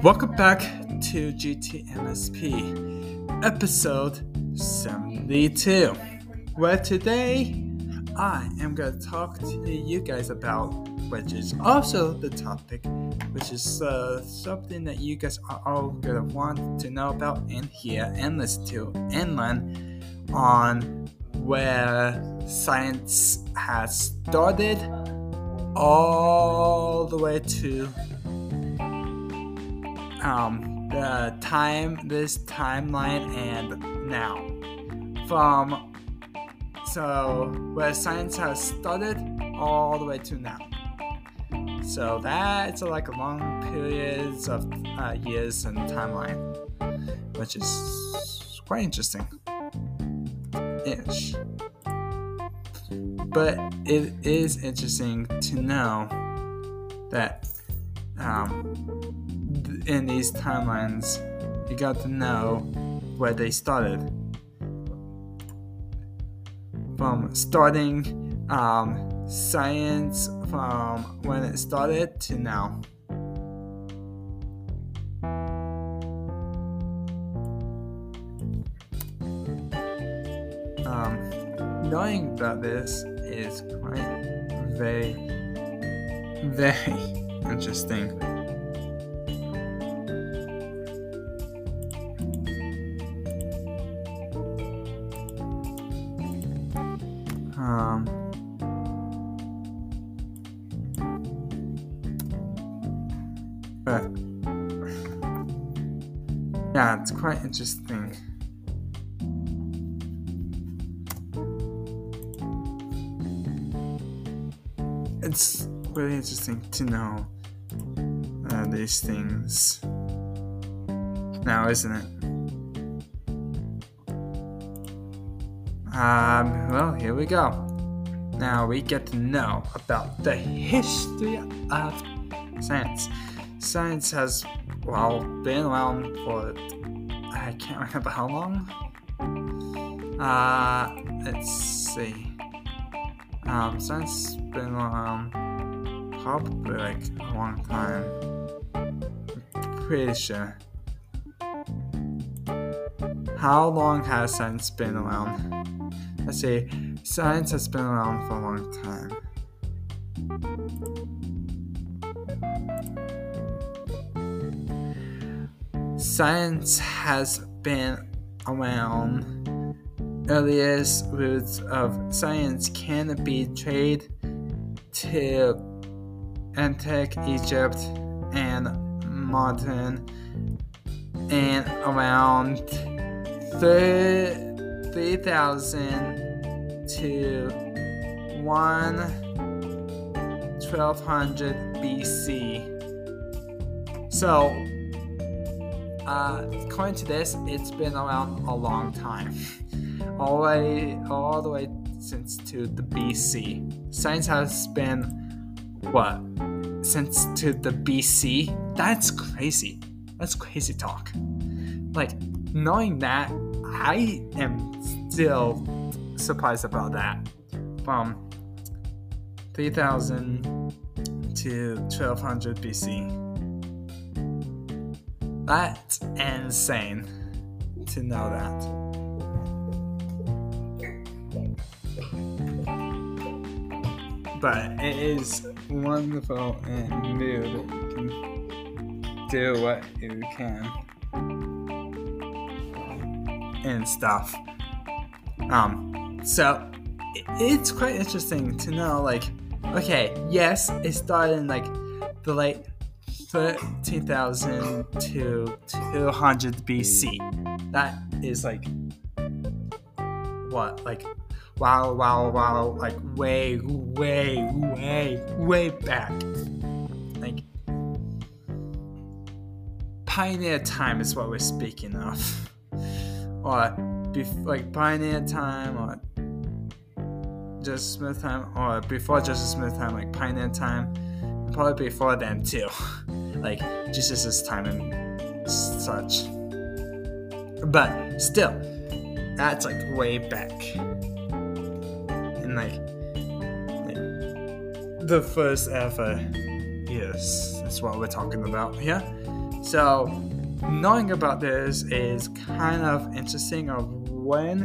Welcome back to GTMSP, episode 72, where today I am going to talk to you guys about, which is also the topic, which is something that you guys are all going to want to know about and hear and listen to and learn on where science has started all the way to this timeline and now. So where science has started all the way to now. So that's like a long periods of years and timeline, which is quite interesting-ish. But it is interesting to know that in these timelines, you got to know where they started. From starting science from when it started to now. Knowing about this is quite very, very interesting. But yeah, it's quite interesting. It's really interesting to know these things now, isn't it? Well, here we go. Now we get to know about the history of science. Science has, been around for, I can't remember how long. Let's see. Science has been around probably like a long time. Pretty sure. How long has science been around? Let's see. Science has been around for a long time. Science has been around. Earliest roots of science can be traced to antique Egypt and modern and around 3,000 to 1200 BC. So, according to this, it's been around a long time. all the way since to the BC. Science has been, since to the BC? That's crazy. That's crazy talk. Like, knowing that, I am still surprised about that. From 3000 to 1200 BC. That's insane to know that. But it is wonderful and new that you can do what you can and stuff. So it's quite interesting to know, like, okay, yes, it started in like the late 13,000 to 200 BC. That is like wow, like way back. Like pioneer time is what we're speaking of. Or like pioneer time, or Joseph Smith time, or before Joseph Smith time, like pioneer time, and probably before then too. Like Jesus' time and such. But still, that's like way back. And like the first ever years. That's what we're talking about here. So So knowing about this is kind of interesting of when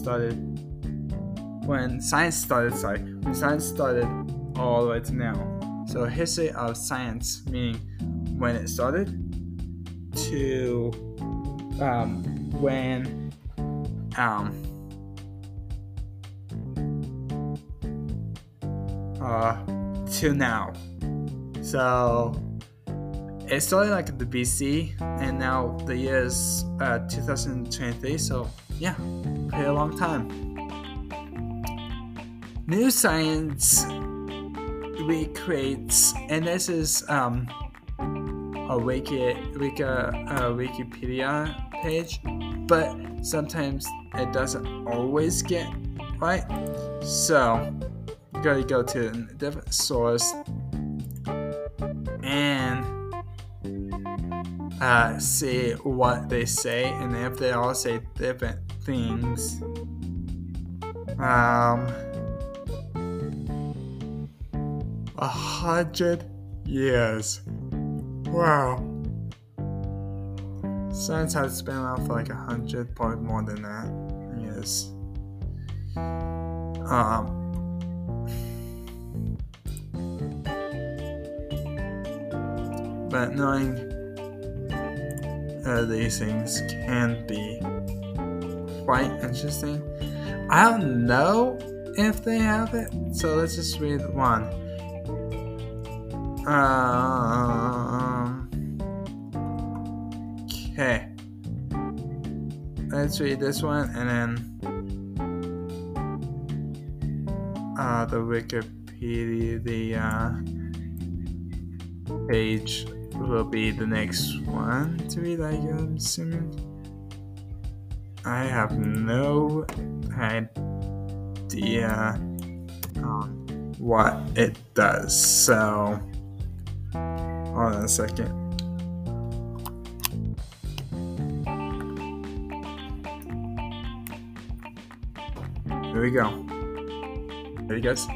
science started all the way to now. So history of science, meaning when it started to when to now. So it started like at the BC, and now the year is 2023. So yeah, pretty a long time. New science recreates, and this is a Wikipedia page, but sometimes it doesn't always get right. So you gotta go to a different source and see what they say, and if they all say different things. 100 years. Wow. Science has been around for like 100, probably more than that. Yes. But knowing these things can be quite interesting. I don't know if they have it, so let's just read one. Okay. Let's read this one, and then the Wikipedia page will be the next one to read, I'm assuming. I have no idea what it does, so hold on a second. Here we go. Ready, guys?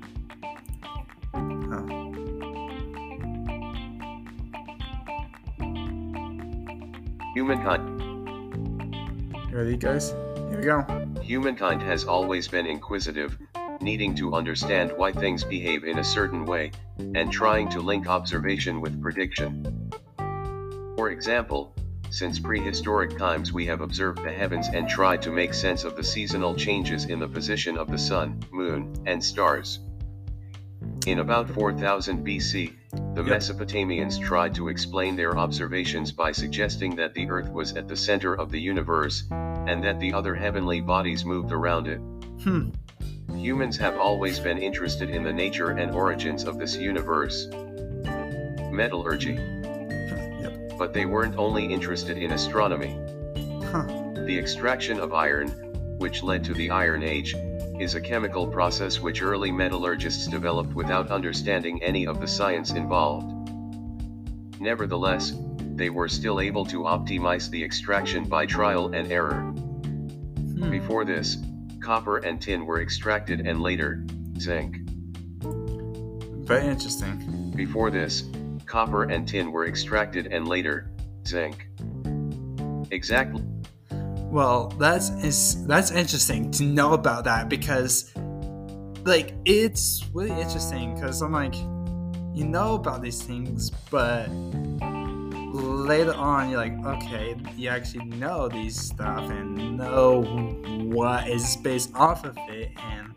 Humankind. Ready, guys? Here we go. Humankind has always been inquisitive, needing to understand why things behave in a certain way, and trying to link observation with prediction. For example, since prehistoric times we have observed the heavens and tried to make sense of the seasonal changes in the position of the sun, moon, and stars. In about 4000 BC, the Mesopotamians tried to explain their observations by suggesting that the Earth was at the center of the universe, and that the other heavenly bodies moved around it. Humans have always been interested in the nature and origins of this universe. Metallurgy. But they weren't only interested in astronomy. The extraction of iron, which led to the Iron Age, is a chemical process which early metallurgists developed without understanding any of the science involved. Nevertheless, they were still able to optimize the extraction by trial and error. Before this, copper and tin were extracted, and later, zinc. Very interesting. Before this, copper and tin were extracted, and later, zinc. Exactly. Well, that's interesting to know about that, because like it's really interesting, because I'm like, you know about these things, but later on you're like, okay, you actually know these stuff and know what is based off of it and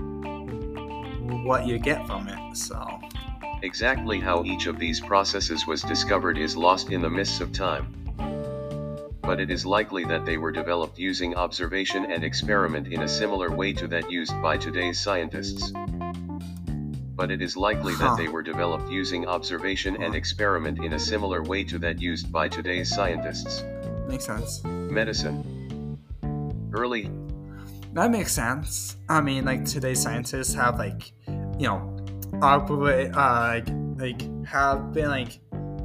what you get from it. So exactly how each of these processes was discovered is lost in the mists of time. But it is likely that they were developed using observation and experiment in a similar way to that used by today's scientists. But it is likely that they were developed using observation and experiment in a similar way to that used by today's scientists. Makes sense. Medicine. Early. That makes sense. I mean, like today's scientists have like, you know, operate have been like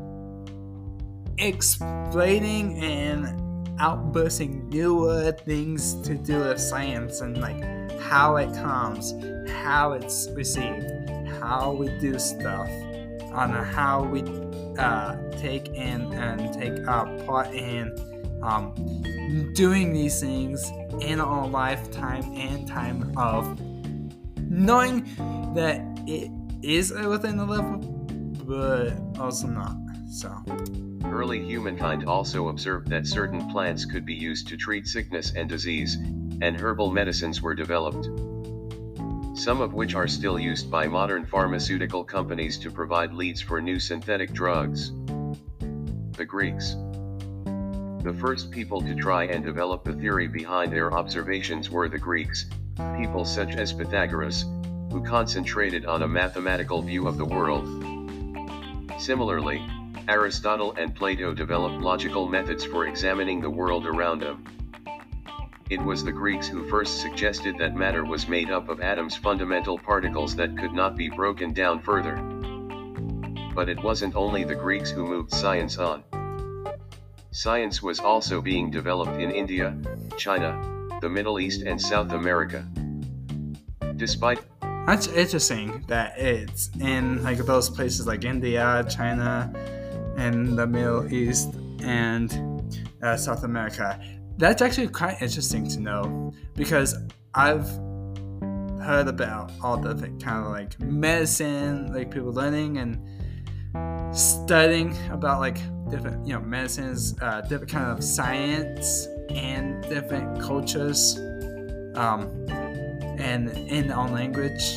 explaining and outbursting newer things to do with science, and like how it comes, how it's received, how we do stuff, on how we take part in doing these things in our lifetime and time of knowing that it is within the level, but also not. So early humankind also observed that certain plants could be used to treat sickness and disease, and herbal medicines were developed, some of which are still used by modern pharmaceutical companies to provide leads for new synthetic drugs. The Greeks. The first people to try and develop the theory behind their observations were the Greeks, people such as Pythagoras, who concentrated on a mathematical view of the world. Similarly, Aristotle and Plato developed logical methods for examining the world around them. It was the Greeks who first suggested that matter was made up of atoms, fundamental particles that could not be broken down further. But it wasn't only the Greeks who moved science on. Science was also being developed in India, China, the Middle East and South America. That's interesting that it's in like those places like India, China, and the Middle East and South America. That's actually quite interesting to know, because I've heard about all the kind of like medicine, like people learning and studying about like different, medicines, different kind of science and different cultures, and in our language.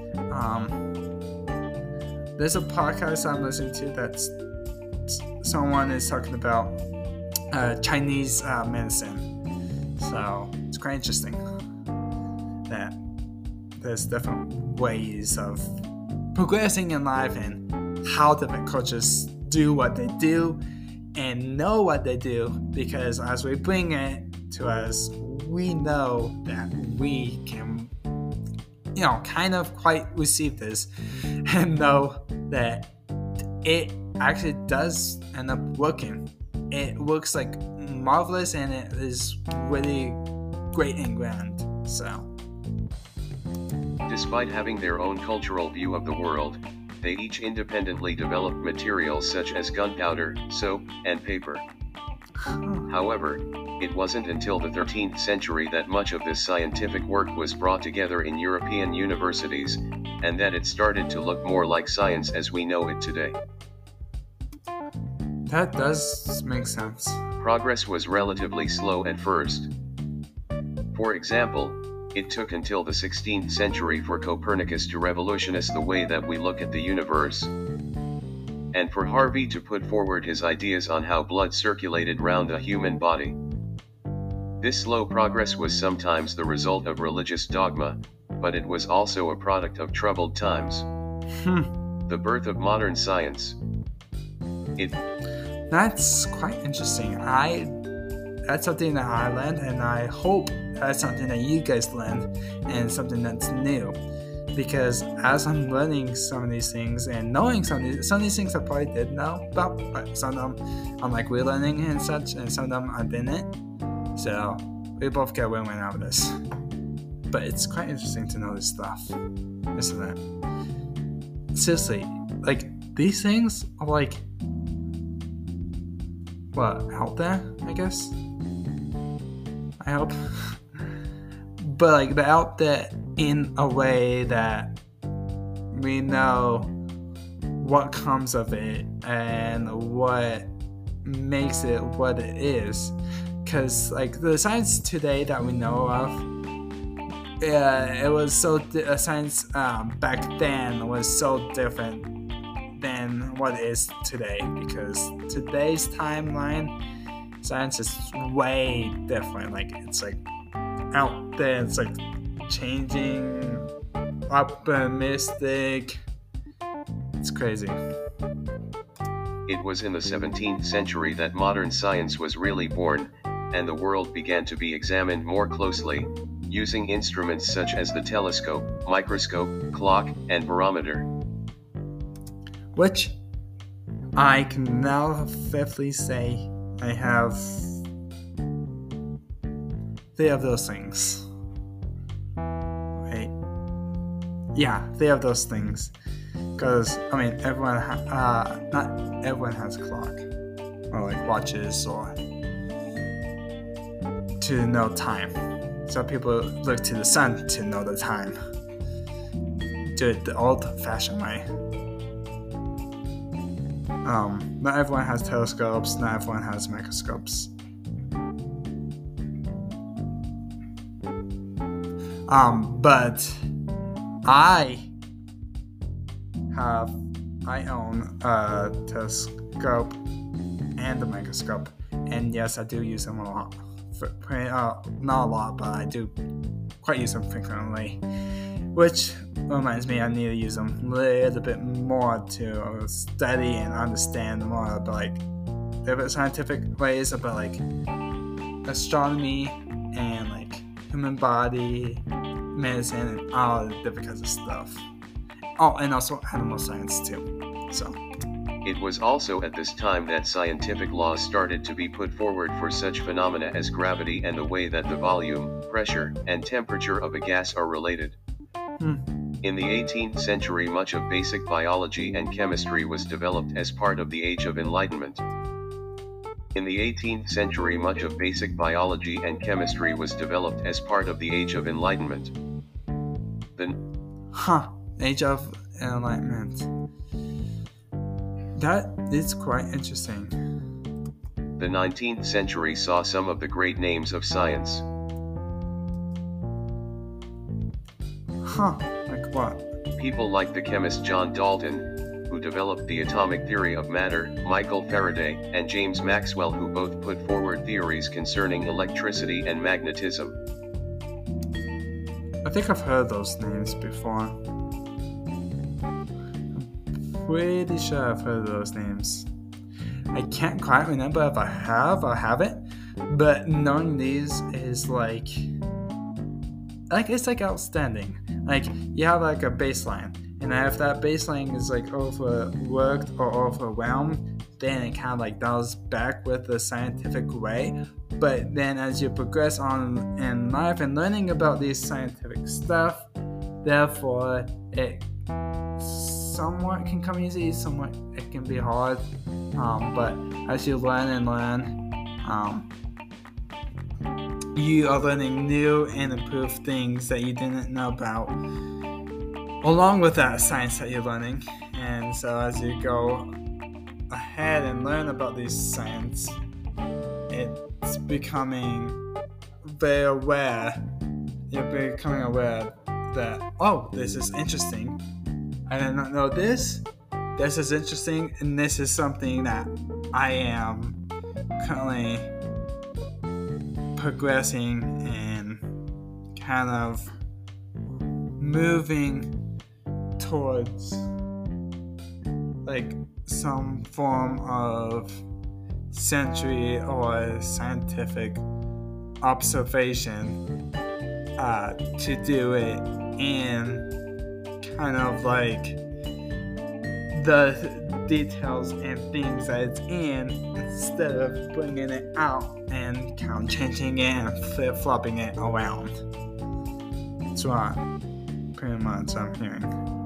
There's a podcast I'm listening to that's someone is talking about Chinese medicine. So it's quite interesting that there's different ways of progressing in life and how different cultures do what they do and know what they do, because as we bring it to us, we know that we can kind of quite receive this and know that it actually does end up working. It looks like marvelous and it is really great and grand. So, despite having their own cultural view of the world, they each independently developed materials such as gunpowder, soap, and paper. However, it wasn't until the 13th century that much of this scientific work was brought together in European universities, and that it started to look more like science as we know it today. That does make sense. Progress was relatively slow at first. For example, it took until the 16th century for Copernicus to revolutionize the way that we look at the universe, and for Harvey to put forward his ideas on how blood circulated round the human body. This slow progress was sometimes the result of religious dogma, but it was also a product of troubled times. The birth of modern science. That's quite interesting. That's something that I learned, and I hope that's something that you guys learned, and something that's new. Because as I'm learning some of these things and knowing some of these things I probably did know about, but some of them I'm like relearning and such, and some of them I didn't. So we both get a win-win out of this. But it's quite interesting to know this stuff, isn't it? Seriously, like these things are like out there, I guess. I hope. But like they're out there in a way that we know what comes of it and what makes it what it is. Because like the science today that we know of, it was so science back then was so different than what it is today, because today's timeline science is way different. Like it's like out there, it's like changing, optimistic. It's crazy. It was in the 17th century that modern science was really born, and the world began to be examined more closely, using instruments such as the telescope, microscope, clock, and barometer. Which I can now fifthly say I have 3 of those things. Right? Yeah, 3 of those things. Because everyone, not everyone has a clock or like watches or to know time. So people look to the sun to know the time. Do it the old-fashioned way. Not everyone has telescopes. Not everyone has microscopes. But I own a telescope and a microscope, and yes, I do use them a lot. Not a lot, but I do quite use them frequently. Which reminds me, I need to use them a little bit more to study and understand more about like different scientific ways about like astronomy and like human body, medicine, and all the different kinds of stuff. Oh, and also animal science too. So it was also at this time that scientific laws started to be put forward for such phenomena as gravity and the way that the volume, pressure, and temperature of a gas are related. In the 18th century, much of basic biology and chemistry was developed as part of the Age of Enlightenment. In the 18th century, much of basic biology and chemistry was developed as part of the Age of Enlightenment. Age of Enlightenment. That is quite interesting. The 19th century saw some of the great names of science. Like what? People like the chemist John Dalton, who developed the atomic theory of matter, Michael Faraday, and James Maxwell, who both put forward theories concerning electricity and magnetism. I think I've heard those names before. I'm pretty sure I've heard those names. I can't quite remember if I have or haven't, but knowing these is like it's like outstanding. Like you have like a baseline, and if that baseline is like overworked or overwhelmed, then it kind of like dials back with the scientific way. But then as you progress on in life and learning about these scientific stuff, therefore it somewhat can come easy, somewhat it can be hard. But as you learn and learn, you are learning new and improved things that you didn't know about, along with that science that you're learning. And so as you go ahead and learn about this science, it's becoming very aware. You're becoming aware that, oh, this is interesting. I did not know this. This is interesting, and this is something that I am currently progressing and kind of moving towards like some form of sensory or scientific observation to do it in kind of like the details and things that it's in, instead of bringing it out and kind of changing it and flip-flopping it around. That's what pretty much I'm hearing.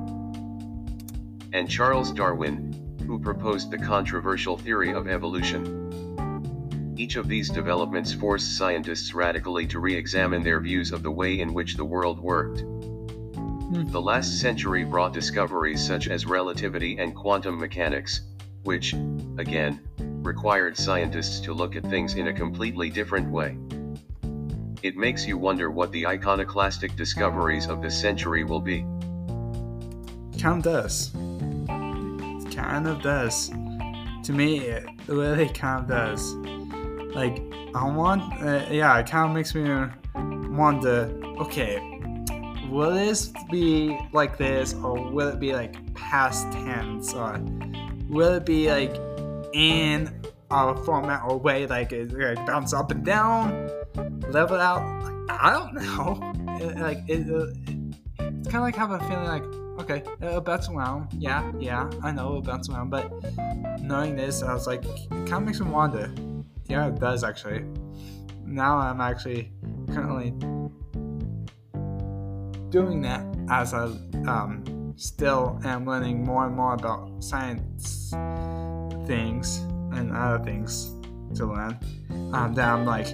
And Charles Darwin, who proposed the controversial theory of evolution. Each of these developments forced scientists radically to re-examine their views of the way in which the world worked. The last century brought discoveries such as relativity and quantum mechanics, which, again, required scientists to look at things in a completely different way. It makes you wonder what the iconoclastic discoveries of this century will be. Kind of does. It kind of does. To me, it really kind of does. Like, it kind of makes me wonder, okay, will this be like this, or will it be like past tense, or will it be like in a format or way like it bounce up and down, level out? Like, I don't know. It's kind of like having a feeling like, okay, it'll bounce around. Yeah, I know it'll bounce around, but knowing this, I was like, it kind of makes me wonder. Yeah, it does actually. Now I'm actually currently doing that as I still am learning more and more about science things and other things to learn, that I'm like,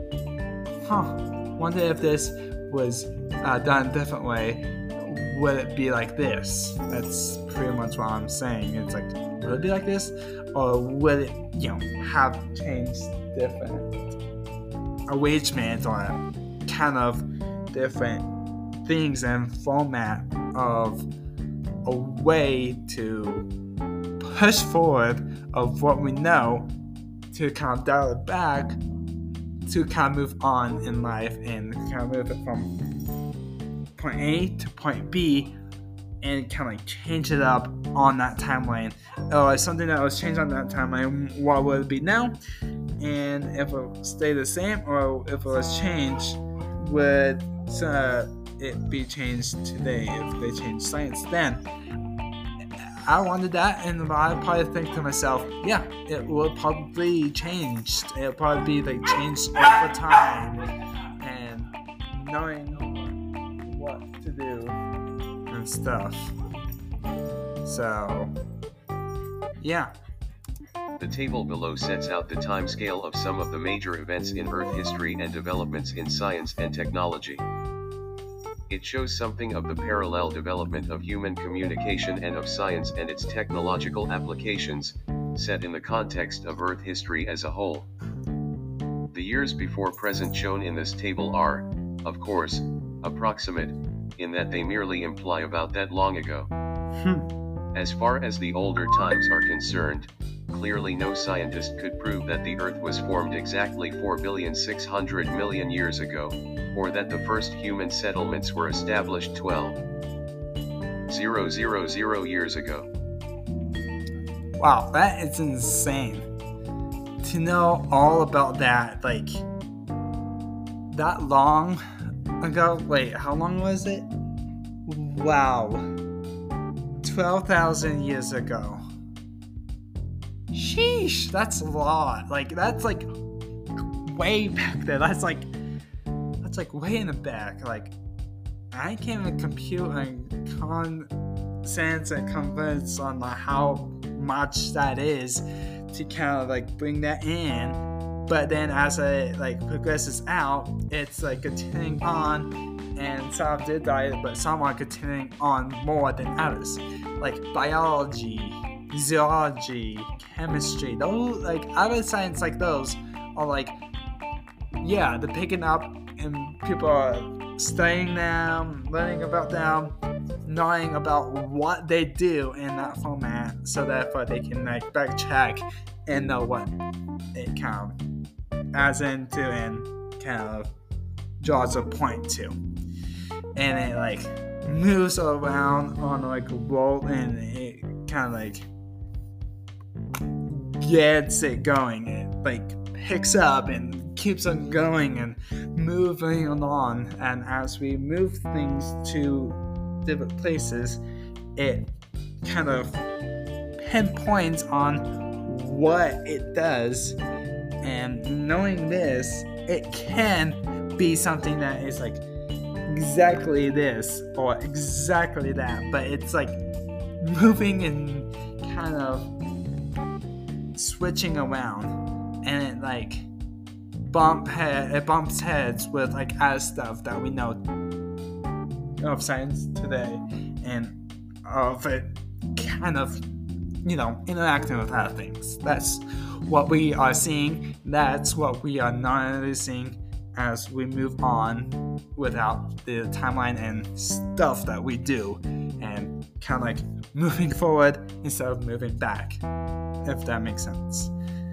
wonder if this was done a different way, would it be like this? That's pretty much what I'm saying. It's like, would it be like this, or would it, have changed different arrangements or kind of different things and format of a way to push forward of what we know to kind of dial it back to kind of move on in life and kind of move it from point A to point B and kind of like change it up on that timeline, or something that was changed on that timeline, what would it be now? And if it stayed the same, or if it was changed, would it be changed today if they changed science then? I wondered that, and I'd probably think to myself, yeah, it would probably change. It would probably be like changed over time, and knowing what to do and stuff. So, yeah. The table below sets out the timescale of some of the major events in Earth history and developments in science and technology. It shows something of the parallel development of human communication and of science and its technological applications, set in the context of Earth history as a whole. The years before present shown in this table are, of course, approximate, in that they merely imply about that long ago. As far as the older times are concerned, clearly no scientist could prove that the Earth was formed exactly 4,600,000,000 years ago, or that the first human settlements were established 12,000 years ago. Wow, that is insane. To know all about that, like, that long ago? Wait, how long was it? Wow. 12,000 years ago. Sheesh, that's a lot. Like, that's like way back there. That's like way in the back. Like, I can't even compute and sense and convince on how much that is to kind of like bring that in. But then as it like progresses out, it's like continuing on, and some did die, but some are continuing on more than others. Like biology, zoology, chemistry, those like other science like those are like, yeah, they're picking up and people are studying them, learning about them, knowing about what they do in that format, so therefore they can like backtrack and know what it kind of adds into and kind of draws a point to. And it like moves around on like a roll, and it kind of like gets it going. It like picks up and keeps on going and moving on, and as we move things to different places, it kind of pinpoints on what it does, and knowing this, it can be something that is like exactly this or exactly that, but it's like moving and kind of switching around, and it like bumps heads with like other stuff that we know of science today, and of it kind of, interacting with other things. That's what we are seeing. That's what we are noticing as we move on without the timeline and stuff that we do, and kind of like moving forward instead of moving back, if that makes sense.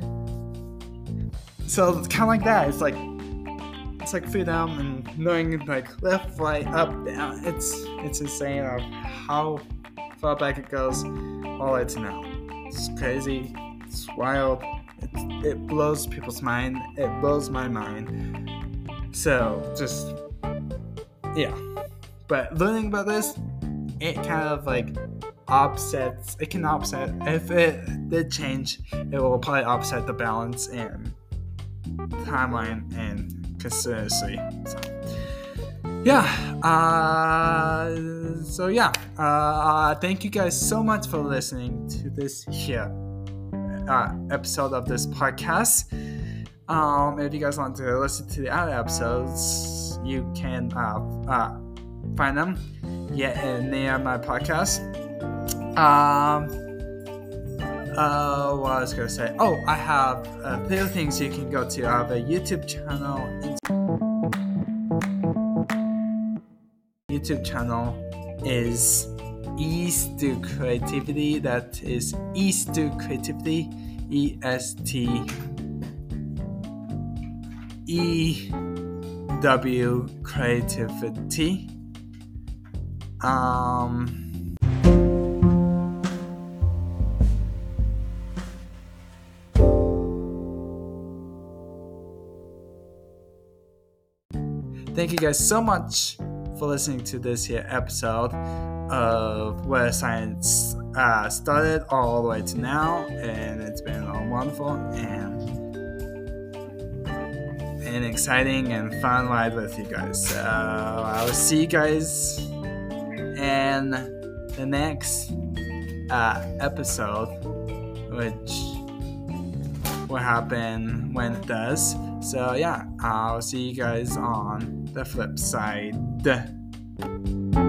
So kind of like that. It's like freedom and knowing like left, right, up, down. It's insane of how far back it goes all the way to now. It's crazy. It's wild. It blows people's mind. It blows my mind. So just yeah. But learning about this, it kind of like offsets. It can offset. If it did change, it will probably offset the balance and timeline and consistency. So, Thank you guys so much for listening to this here episode of this podcast. If you guys want to listen to the other episodes, you can find them near my podcast. What I was gonna say? Oh, I have a few things you can go to. I have a YouTube channel. YouTube channel is Eastu Creativity. That is Eastu Creativity. ESTEW Creativity. Thank you guys so much for listening to this here episode of Where Science started all the way to now, and it's been all wonderful and exciting and fun ride with you guys. So I will see you guys in the next episode, which will happen when it does. So yeah, I'll see you guys on the flip side.